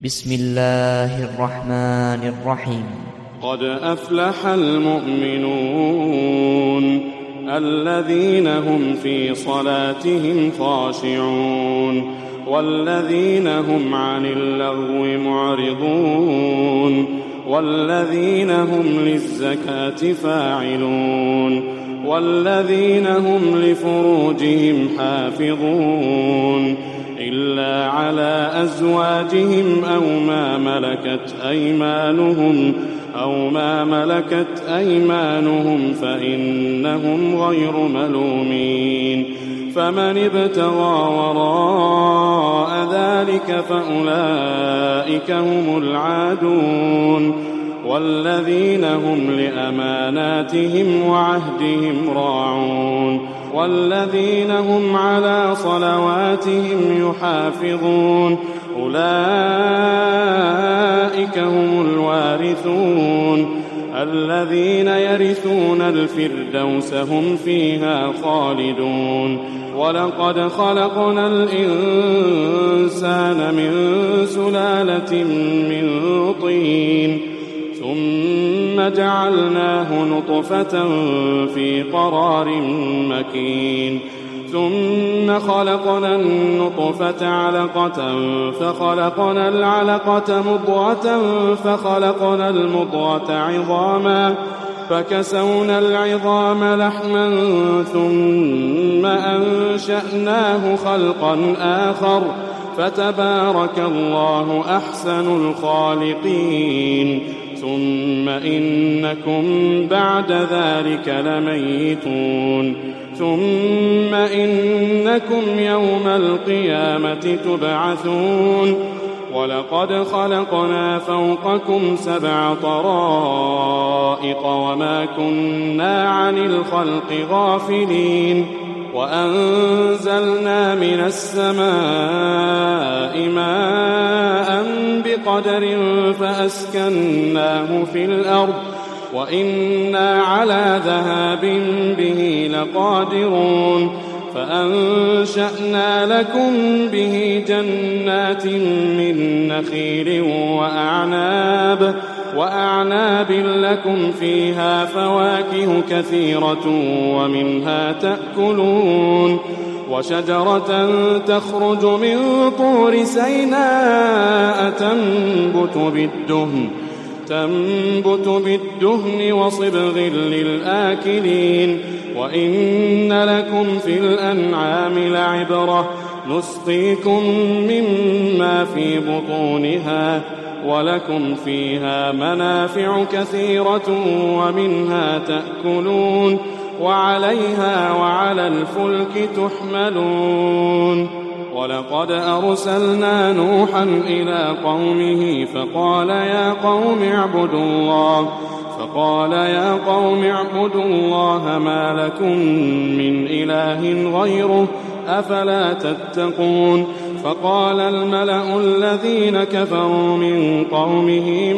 بسم الله الرحمن الرحيم. قد أفلح المؤمنون الذين هم في صلاتهم خاشعون والذين هم عن اللغو معرضون والذين هم للزكاة فاعلون والذين هم لفروجهم حافظون إلا على أزواجهم أو ما ملكت أيمانهم فإنهم غير ملومين. فمن ابتغى وراء ذلك فأولئك هم العادون والذين هم لأماناتهم وعهدهم راعون والذين هم على صلواتهم يحافظون أولئك هم الوارثون الذين يرثون الفردوس هم فيها خالدون. ولقد خلقنا الإنسان من سلالة من طين ثم جعلناه نطفة في قرار مكين ثم خلقنا النطفة علقة فخلقنا العلقة مضغة فخلقنا المضغة عظاما فكسونا العظام لحما ثم أنشأناه خلقا آخر فتبارك الله أحسن الخالقين. ثم إنكم بعد ذلك لميتون ثم إنكم يوم القيامة تبعثون. ولقد خلقنا فوقكم 7 طرائق وما كنا عن الخلق غافلين وأنزلنا من السماء ماء بقدر فأسكناه في الأرض وإنا على ذهاب به لقادرون. فأنشأنا لكم به جنات من نخيل وأعناب لكم فيها فواكه كثيرة ومنها تأكلون وشجرة تخرج من طور سيناء تنبت بالدهن وصبغ للآكلين. وإن لكم في الأنعام لعبرة نسقيكم مما في بطونها ولكم فيها منافع كثيرة ومنها تأكلون وعليها وعلى الفلك تحملون. ولقد أرسلنا نوحا إلى قومه فقال يا قوم اعبدوا الله ما لكم من إله غيره أفلا تتقون. فقال الملأ الذين كفروا من قومه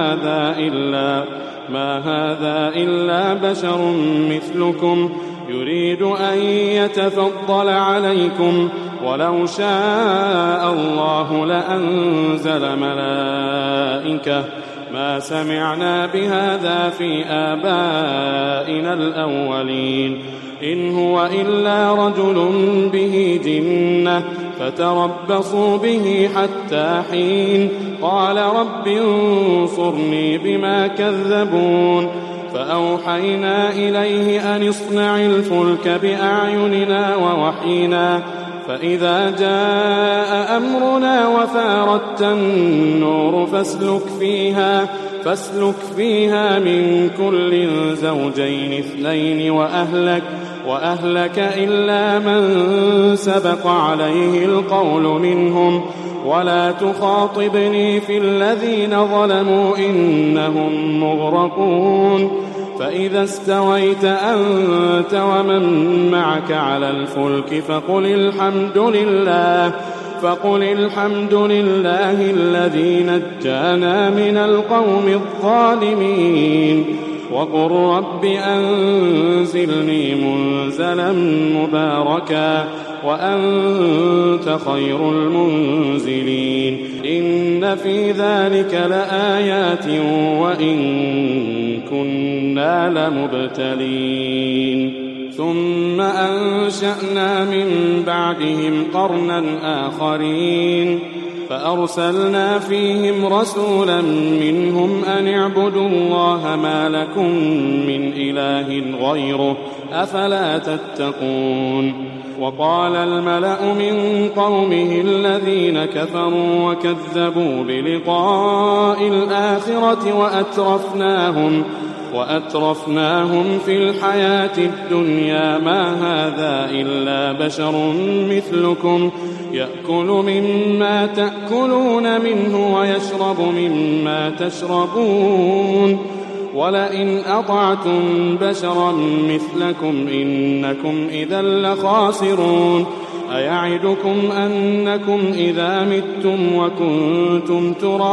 ما هذا إلا بشر مثلكم يريد أن يتفضل عليكم ولو شاء الله لأنزل ملائكة ما سمعنا بهذا في آبائنا الأولين إن هو إلا رجل به جنة فتربصوا به حتى حين. قال رب انصرني بما كذبون. فأوحينا إليه أن اصنع الفلك بأعيننا ووحينا فإذا جاء أمرنا وفاردت النور فاسلك فيها من كل زوجين 2 وأهلك إلا من سبق عليه القول منهم ولا تخاطبني في الذين ظلموا إنهم مغرقون. فإذا استويت أنت ومن معك على الفلك فقل الحمد لله الذي نجانا من القوم الظالمين وقل رب أنزلني منزلا مباركا وأنت خير المنزلين. إن في ذلك لآيات وإن كنا لمبتلين. ثم أنشأنا من بعدهم قرنا آخرين فأرسلنا فيهم رسولا منهم أن اعبدوا الله ما لكم من إله غيره أفلا تتقون. وقال الملأ من قومه الذين كفروا وكذبوا بلقاء الآخرة وأترفناهم في الحياة الدنيا ما هذا إلا بشر مثلكم يأكل مما تأكلون منه ويشرب مما تشربون ولئن أطعتم بشرا مثلكم إنكم إذا لخاسرون. أيعدكم أنكم إذا متم وكنتم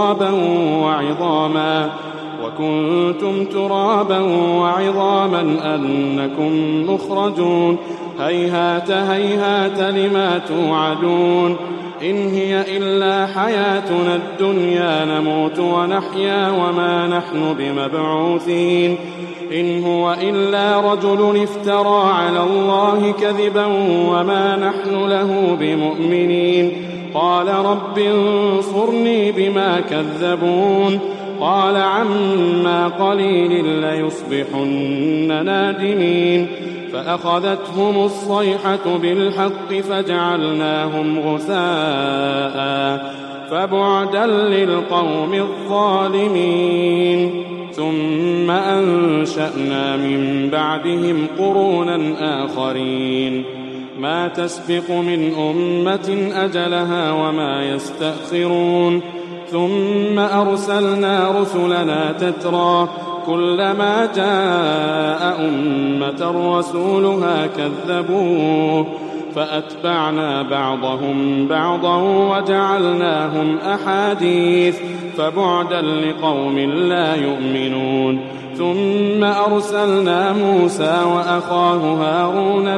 ترابا وعظاما أنكم مخرجون. هيهات هيهات لما توعدون. إن هي إلا حياتنا الدنيا نموت ونحيا وما نحن بمبعوثين. إن هو إلا رجل افترى على الله كذبا وما نحن له بمؤمنين. قال رب انصرني بما كذبون. قال عما قليل ليصبحن نادمين. فأخذتهم الصيحة بالحق فجعلناهم غثاء فبعدا للقوم الظالمين. ثم أنشأنا من بعدهم قرونا آخرين ما تسبق من أمة أجلها وما يستأخرون. ثم أرسلنا رسلنا تترى كلما جاء أمة رسولها كذبوه فأتبعنا بعضهم بعضا وجعلناهم أحاديث فبعدا لقوم لا يؤمنون. ثم أرسلنا موسى وأخاه هارون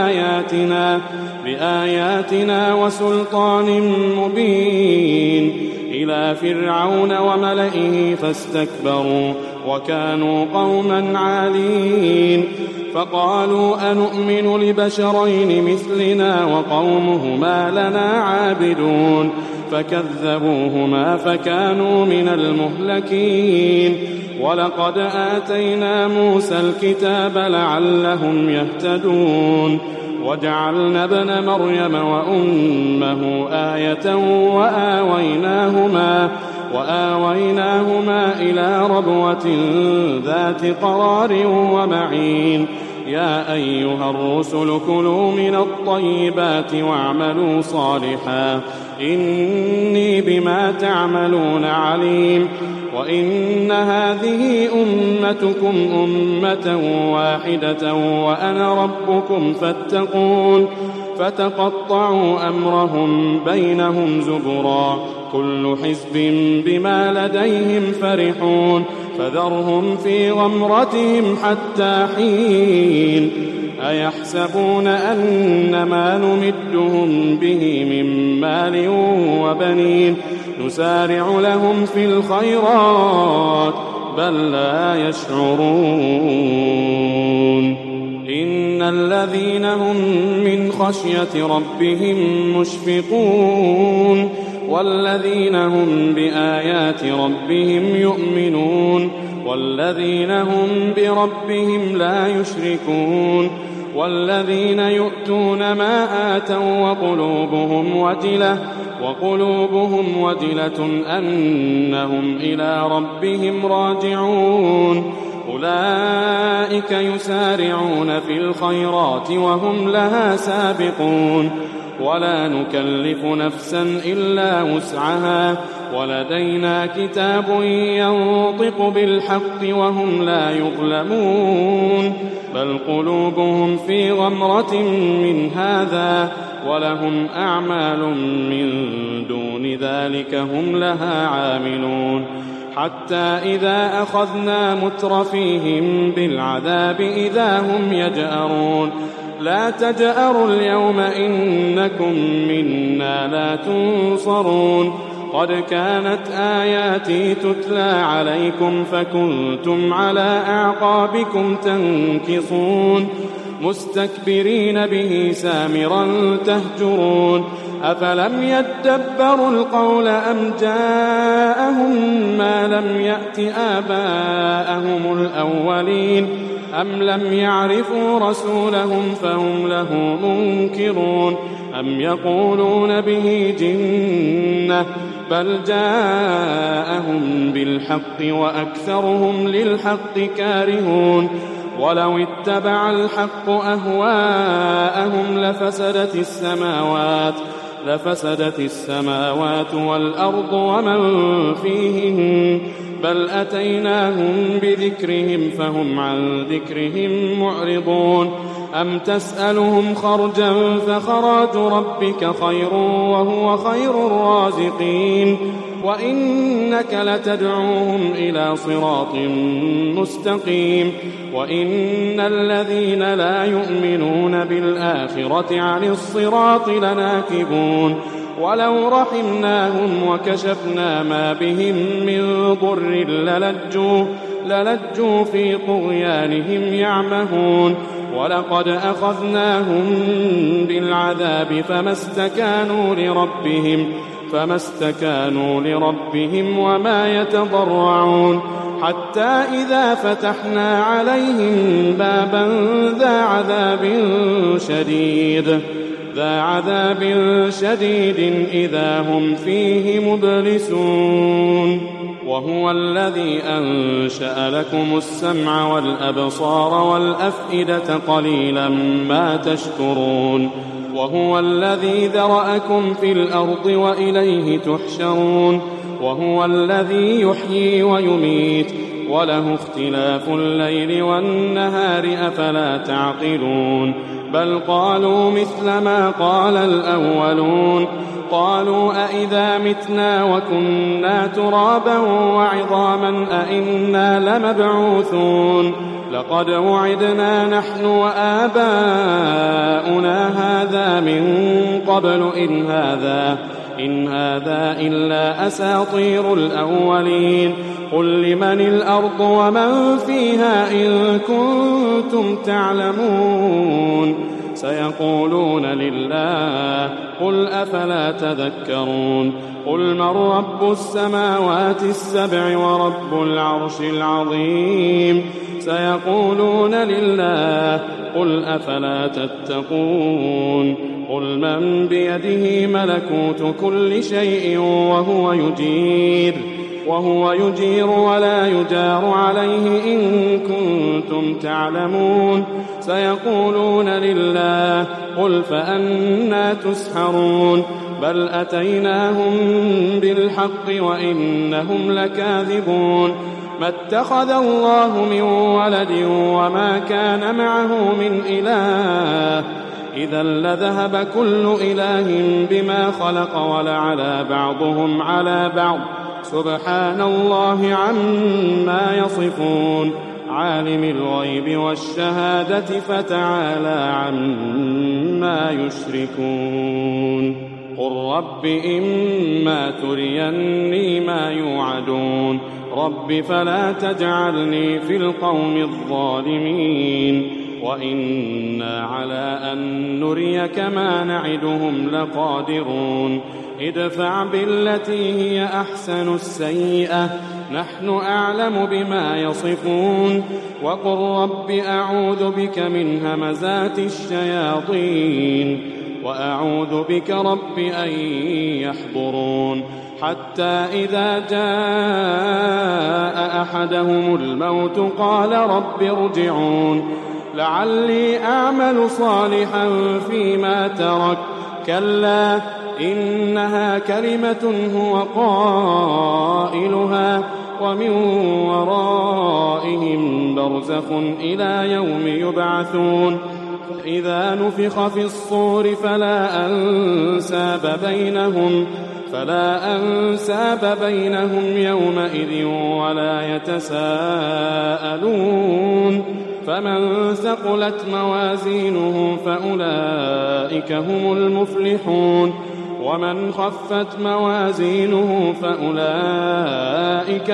بآياتنا وسلطان مبين إلى فرعون وملئه فاستكبروا وكانوا قوما عالين. فقالوا أنؤمن لبشرين مثلنا وقومهما لنا عابدون فكذبوهما فكانوا من المهلكين. ولقد آتينا موسى الكتاب لعلهم يهتدون. وجعلنا ابن مريم وأمه آية وآويناهما إلى ربوة ذات قرار ومعين. يا أيها الرسل كلوا من الطيبات واعملوا صالحا إني بما تعملون عليم. وإن هذه أمتكم أمة واحدة وأنا ربكم فاتقون. فتقطعوا أمرهم بينهم زبرا كل حزب بما لديهم فرحون. فذرهم في غمرتهم حتى حين. أيحسبون أن ما نمدهم به من مال وبنين نسارع لهم في الخيرات بل لا يشعرون. إن الذين هم من خشية ربهم مشفقون والذين هم بآيات ربهم يؤمنون والذين هم بربهم لا يشركون والذين يؤتون ما آتوا وقلوبهم وجلة أنهم إلى ربهم راجعون. أولئك يسارعون في الخيرات وهم لها سابقون. ولا نكلف نفسا إلا وسعها ولدينا كتاب ينطق بالحق وهم لا يظلمون. بل قلوبهم في غمرة من هذا ولهم أعمال من دون ذلك هم لها عاملون. حتى إذا أخذنا مترفيهم بالعذاب إذا هم يجأرون لا تجأروا اليوم إنكم منا لا تنصرون قد كانت آياتي تتلى عليكم فكنتم على أعقابكم تنكصون مستكبرين به سامرا تهجرون أفلم يدبروا القول أم جاءهم ما لم يأت آباءهم الأولين أم لم يعرفوا رسولهم فهم له منكرون أم يقولون به جنة بل جاءهم بالحق وأكثرهم للحق كارهون ولو اتبع الحق أهواءهم لفسدت السماوات والأرض ومن فيهن بل أتيناهم بذكرهم فهم عن ذكرهم معرضون أم تسألهم خرجا فخراج ربك خير وهو خير الرازقين وإنك لتدعوهم إلى صراط مستقيم وإن الذين لا يؤمنون بالآخرة عن الصراط لناكبون ولو رحمناهم وكشفنا ما بهم من ضر للجوا في طغيانهم يعمهون ولقد أخذناهم بالعذاب فما استكانوا لربهم وما يتضرعون حتى إذا فتحنا عليهم بابا ذا عذاب شديد إذا هم فيه مبلسون وهو الذي أنشأ لكم السمع والأبصار والأفئدة قليلا ما تشكرون وهو الذي ذرأكم في الأرض وإليه تحشرون وهو الذي يحيي ويميت وله اختلاف الليل والنهار أفلا تعقلون بل قالوا مثل ما قال الأولون قالوا أئذا متنا وكنا ترابا وعظاما أئنا لمبعوثون لقد وعدنا نحن وآباؤنا هذا من قبل إن هذا إلا أساطير الأولين قل لمن الأرض ومن فيها إن كنتم تعلمون سيقولون لله قل أفلا تذكرون قل من رب السماوات السبع ورب العرش العظيم سيقولون لله قل أفلا تتقون قل من بيده ملكوت كل شيء وهو يجير ولا يجار عليه إن كنتم تعلمون سيقولون لله قل فأنى تسحرون بل أتيناهم بالحق وإنهم لكاذبون ما اتخذ الله من ولد وما كان معه من إله إذا لذهب كل إله بما خلق ولعلى بعضهم على بعض سبحان الله عما يصفون عالم الغيب والشهادة فتعالى عما يشركون قل رب إما تريني ما يوعدون رب فلا تجعلني في القوم الظالمين وإنا على أن نريك ما نعدهم لقادرون ادفع بالتي هي أحسن السيئة نحن أعلم بما يصفون وقل رب أعوذ بك من همزات الشياطين وأعوذ بك رب أن يحضرون حتى إذا جاء أحدهم الموت قال رب ارجعون لعلي أعمل صالحا فيما ترك كلا إنها كلمة هو قائلها ومن ورائهم برزخ إلى يوم يبعثون فإذا نفخ في الصور فلا أنساب بينهم فلا أنساب بينهم يومئذ ولا يتساءلون فمن ثقلت موازينه فأولئك هم المفلحون ومن خفت موازينه فأولئك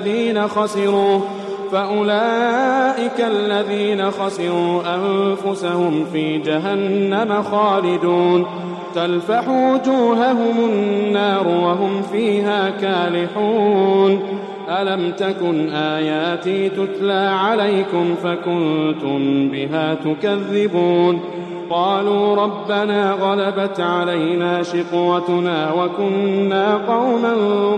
الذين خسروا أنفسهم في جهنم خالدون تلفح وجوههم النار وهم فيها كالحون ألم تكن آياتي تتلى عليكم فكنتم بها تكذبون قالوا ربنا غلبت علينا شقوتنا وكنا قوما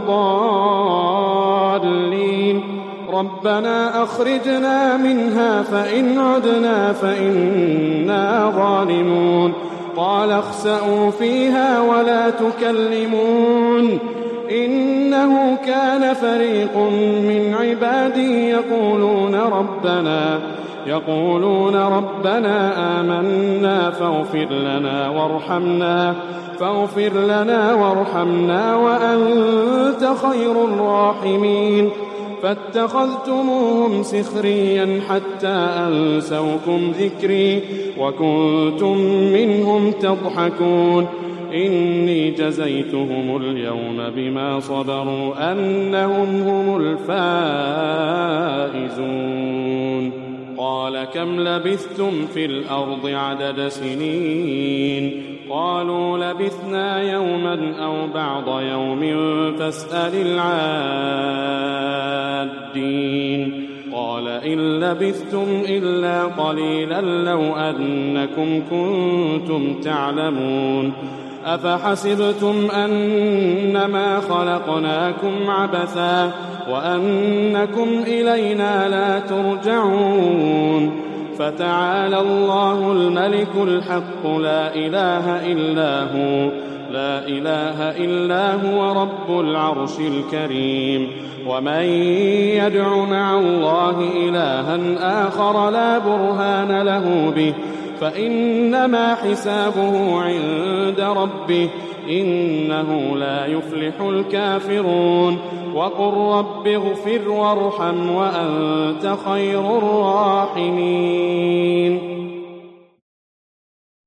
ضالين ربنا أخرجنا منها فإن عدنا فإنا ظالمون قال اخسئوا فيها ولا تكلمون إنه كان فريق من عبادي يقولون ربنا آمنا فاغفر لنا وارحمنا وأنت خير الراحمين فاتخذتموهم سخريا حتى أنسوكم ذكري وكنتم منهم تضحكون إني جزيتهم اليوم بما صبروا أنهم هم الفائزون قال كم لبثتم في الأرض عدد سنين قالوا لبثنا يوما أو بعض يوم فاسأل العادين قال إن لبثتم إلا قليلا لو أنكم كنتم تعلمون أفحسبتم أنما خلقناكم عبثا وأنكم إلينا لا ترجعون فتعالى الله الملك الحق لا إله إلا هو رب العرش الكريم ومن يدع مع الله إلها آخر لا برهان له به فإنما حسابه عند ربه إنه لا يفلح الكافرون وقل رب اغفر وارحم وأنت خير الراحمين